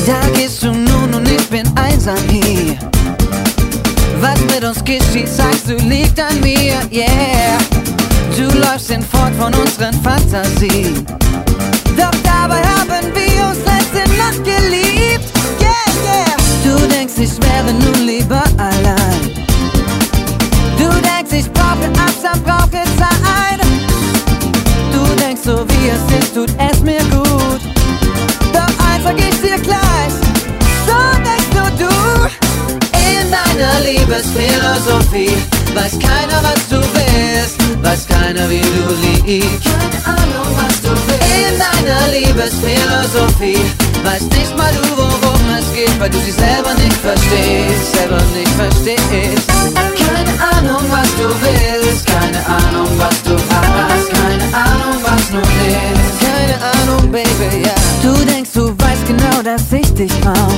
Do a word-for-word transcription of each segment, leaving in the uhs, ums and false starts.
Da gehst du nun und ich bin einsam hier. Was mit uns geschieht, sagst du, liegt an mir, yeah. Du läufst hinfort von unseren Fantasien, doch dabei haben wir uns letzte Nacht geliebt, yeah, yeah. Du denkst, ich wäre nun lieber allein. Du denkst, ich brauche Abstand, brauche Zeit. Du denkst, so wie es ist, tut es mir gut. Doch eins sag ich dir gleich, so denkst nur du. In deiner Liebesphilosophie weiß keiner, was du willst, weiß keiner, wie du liebst. Keine Ahnung, was du willst. In deiner Liebesphilosophie weiß nicht mal du, worum es geht, weil du sie selber nicht verstehst, selber nicht verstehst. Keine Ahnung, was du willst, keine Ahnung, was du hast, keine Ahnung, was nun ist. Keine Ahnung, Baby, ja. Yeah. Du denkst, du weißt genau, dass ich dich brauch.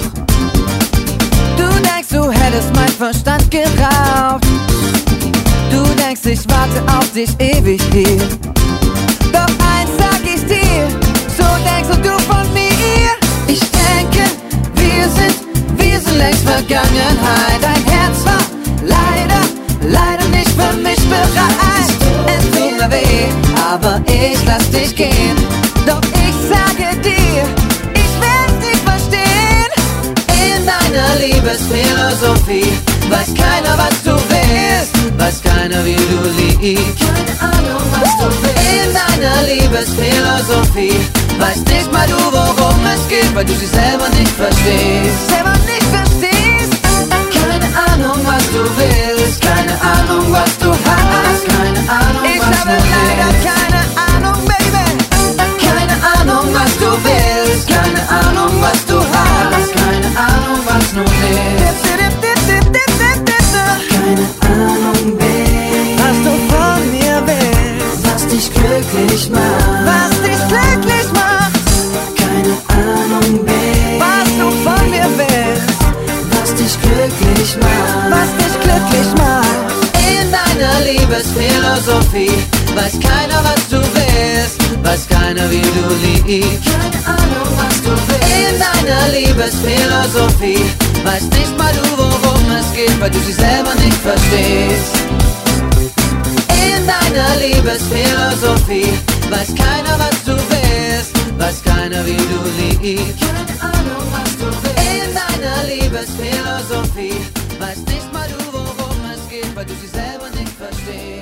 Du denkst, du hättest mein Verstand geraubt. Du denkst, ich warte auf dich ewig hier. Doch eins sag ich dir, so denkst du von mir. Ich denke, wir sind, wir sind längst Vergangenheit. Dein Herz war leider, leider nicht für mich bereit. Es tut mir weh, aber ich lass dich gehen. Doch ich sage dir, ich werd's nicht verstehen. In deiner Liebesphilosophie weiß keiner, was du willst, weiß keiner, wie du liebst. Keine Ahnung, was du willst. In deiner Liebesphilosophie weiß nicht mal du, worum es geht, weil du sie selber nicht verstehst, selber nicht verstehst. Keine Ahnung, was du willst, keine Ahnung, was du hast, keine Ahnung, ich was habe leider ist. Keine Ahnung, Baby. Keine Ahnung, was du willst, keine Ahnung, was du hast, keine Ahnung, was nun ist. Keine Ahnung, Baby, was du von mir willst, was dich glücklich macht, was dich glücklich macht. Keine Ahnung, Baby, was du von mir willst, was dich glücklich macht, was dich glücklich macht. In deiner Liebesphilosophie weiß keiner, was du willst, weiß keiner, wie du liebst. Keine Ahnung, was du willst. In deiner Liebesphilosophie weiß nicht mal du, worum es geht, weil du sie selber nicht verstehst. In deiner Liebesphilosophie weiß keiner, was du willst, weiß keiner, wie du liebst. Keine Ahnung, was du willst. In deiner Liebesphilosophie weiß nicht mal du, worum es geht, weil du sie selber nicht verstehst.